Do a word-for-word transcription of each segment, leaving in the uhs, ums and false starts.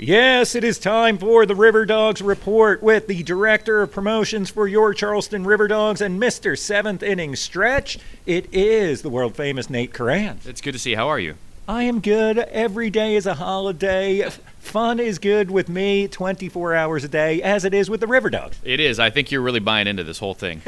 Yes, it is time for the River Dogs Report with the Director of Promotions for your Charleston River Dogs and Mister Seventh Inning Stretch. It is the world-famous Nate Coran. It's good to see you. How are you? I am good. Every day is a holiday. Fun is good with me twenty-four hours a day, as it is with the River Dogs. It is. I think you're really buying into this whole thing.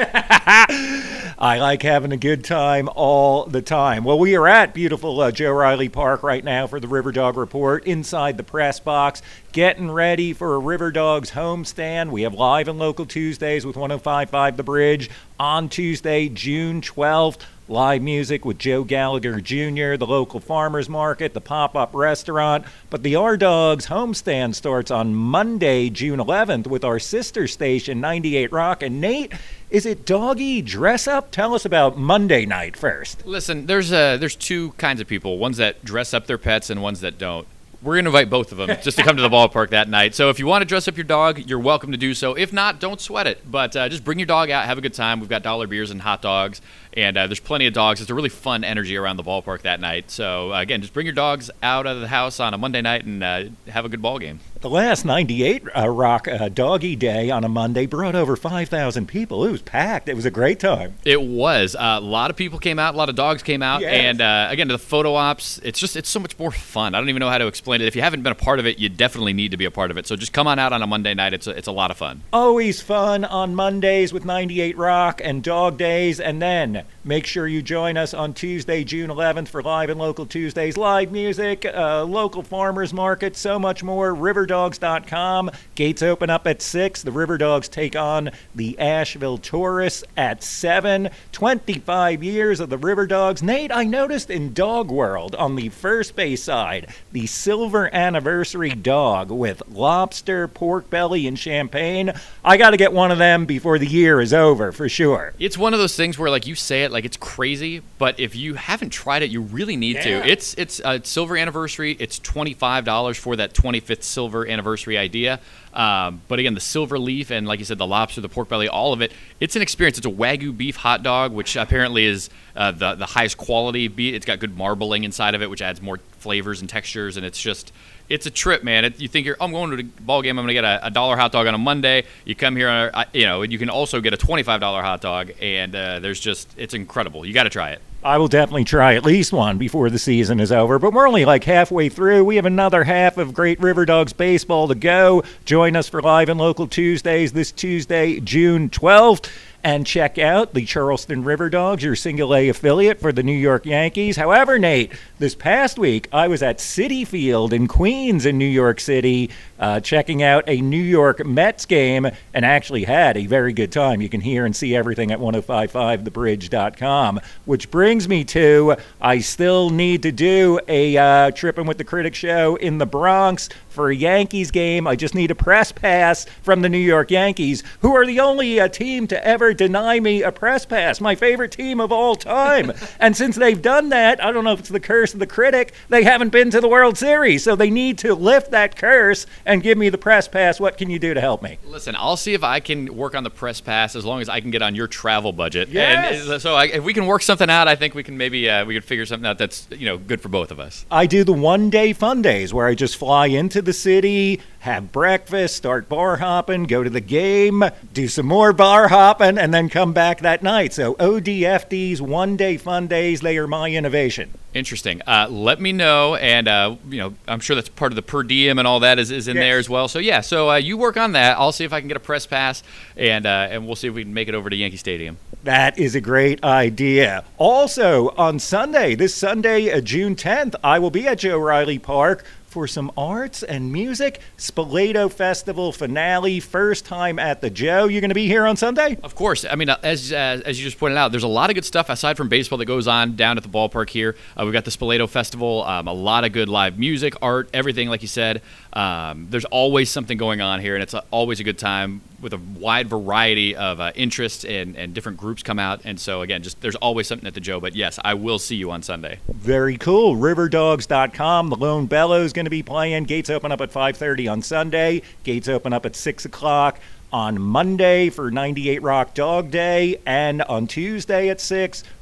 I like having a good time all the time. Well, we are at beautiful uh, Joe Riley Park right now for the River Dog Report, inside the press box, getting ready for a River Dogs homestand. We have live and local Tuesdays with one oh five point five The Bridge on Tuesday, June twelfth. Live music with Joe Gallagher Junior, the local farmers market, the pop-up restaurant. But the R-Dogs homestand starts on Monday, June eleventh with our sister station, ninety-eight Rock. And Nate, is it doggy dress-up? Tell us about Monday night first. Listen, there's uh, there's two kinds of people, ones that dress up their pets and ones that don't. We're going to invite both of them just to come to the ballpark that night. So if you want to dress up your dog, you're welcome to do so. If not, don't sweat it. But uh, just bring your dog out, have a good time. We've got dollar beers and hot dogs, and uh, there's plenty of dogs. It's a really fun energy around the ballpark that night. So, uh, again, just bring your dogs out of the house on a Monday night and uh, have a good ball game. The last ninety-eight uh, Rock uh, Doggy Day on a Monday brought over five thousand people. It was packed. It was a great time. It was. Uh, a lot of people came out. A lot of dogs came out. Yes. And, uh, again, to the photo ops, it's just it's so much more fun. I don't even know how to explain it. If you haven't been a part of it, you definitely need to be a part of it. So just come on out on a Monday night. It's a, it's a lot of fun. Always fun on Mondays with ninety-eight Rock and Dog Days. And then make sure you join us on Tuesday, June eleventh for Live and Local Tuesdays. Live music, uh, local farmers market, so much more. river dogs dot com. Gates open up at six. The River Dogs take on the Asheville Tourists at seven. twenty-five years of the River Dogs. Nate, I noticed in Dog World on the first base side, the silver anniversary dog with lobster, pork belly, and champagne. I got to get one of them before the year is over, for sure. It's one of those things where, like, you say it like it's crazy, but if you haven't tried it, you really need Yeah. to. It's it's a silver anniversary. It's twenty-five dollars for that twenty-fifth silver anniversary idea. Um, but again, the silver leaf and, like you said, the lobster, the pork belly, all of it, it's an experience. It's a Wagyu beef hot dog, which apparently is uh, the, the highest quality beef. It's got good marbling inside of it, which adds more flavors and textures, and it's just... It's a trip, man. It, you think you're, oh, I'm going to the ball game. I'm going to get a, a dollar hot dog on a Monday. You come here, uh, you know, and you can also get a twenty-five dollar hot dog. And uh, there's just, it's incredible. You got to try it. I will definitely try at least one before the season is over, but we're only like halfway through. We have another half of great River Dogs baseball to go. Join us for Live and Local Tuesdays this Tuesday, June twelfth. And check out the Charleston River Dogs, your single A affiliate for the New York Yankees. However, Nate, this past week I was at Citi Field in Queens in New York City uh, checking out a New York Mets game and actually had a very good time. You can hear and see everything at ten fifty-five the bridge dot com, which brings me to I still need to do a uh, Trippin' with the Critics show in the Bronx for a Yankees game. I just need a press pass from the New York Yankees, who are the only uh, team to ever deny me a press pass, my favorite team of all time. And since they've done that, I don't know if it's the curse of the critic, they haven't been to the World Series. So they need to lift that curse and give me the press pass. What can you do to help me? Listen, I'll see if I can work on the press pass as long as I can get on your travel budget. Yes. And so I, if we can work something out, I think we can maybe uh, we could figure something out that's, you know, good for both of us. I do the one-day fun days where I just fly into the city, have breakfast, start bar hopping, go to the game, do some more bar hopping, and then come back that night. So O D F Ds, one-day fun days, they are my innovation. Interesting. Uh, let me know, and uh, you know, I'm sure that's part of the per diem and all that is, is in Yes. there as well. So yeah, so uh, you work on that. I'll see if I can get a press pass, and uh, and we'll see if we can make it over to Yankee Stadium. That is a great idea. Also, on Sunday, this Sunday, uh, June tenth, I will be at Joe Riley Park for some arts and music. Spoleto Festival finale, first time at the Joe. You're going to be here on Sunday? Of course. I mean, uh, as uh, as you just pointed out, there's a lot of good stuff aside from baseball that goes on down at the ballpark here. Uh, we've got the Spoleto Festival, um, a lot of good live music, art, everything, like you said. Um, there's always something going on here, and it's uh, always a good time with a wide variety of uh, interests and, and different groups come out. And so, again, just there's always something at the Joe. But, yes, I will see you on Sunday. Very cool. river dogs dot com. The Lone Bellows going to be playing. Gates open up at five thirty on Sunday. Gates open up at six o'clock on Monday for ninety-eight Rock Dog Day, and on Tuesday at six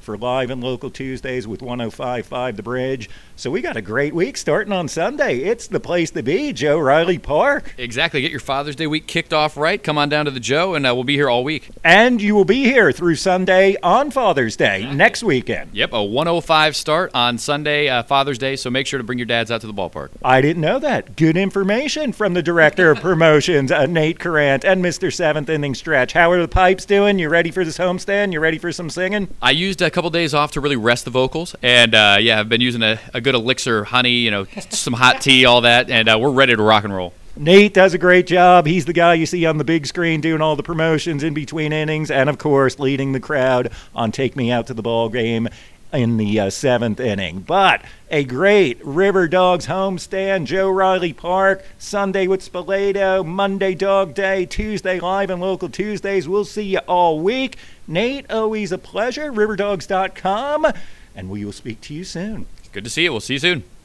for Live and Local Tuesdays with one oh five point five The Bridge. So we got a great week starting on Sunday. It's the place to be, Joe Riley Park. Exactly. Get your Father's Day week kicked off right. Come on down to the Joe, and uh, we'll be here all week. And you will be here through Sunday on Father's Day exactly. next weekend. Yep, a one oh five start on Sunday, uh, Father's Day, so make sure to bring your dads out to the ballpark. I didn't know that. Good information from the Director of Promotions, uh, Nate Courant, and Mister Seventh Inning Stretch. How are the pipes doing? You ready for this homestand? You ready for some singing? I used a couple days off to really rest the vocals, and uh, yeah, I've been using a, a good elixir, honey, you know, some hot tea, all that, and uh, we're ready to rock and roll. Nate does a great job. He's the guy you see on the big screen doing all the promotions in between innings, and of course leading the crowd on Take Me Out to the Ball Game in the uh, seventh inning. But a great River Dogs homestand, Joe Riley Park, Sunday with Spoleto, Monday Dog Day, Tuesday Live and Local Tuesdays. We'll see you all week. Nate, always a pleasure. river dogs dot com, and we will speak to you soon. Good to see you. We'll see you soon.